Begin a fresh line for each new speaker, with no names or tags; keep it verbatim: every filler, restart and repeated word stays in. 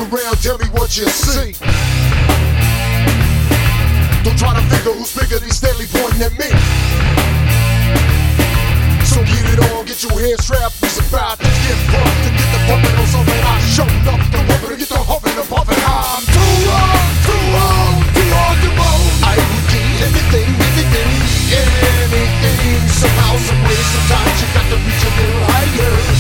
around, tell me what you see. Don't try to figure who's bigger, they steadily pointing at me. So get it on, get your hands strapped, it's about to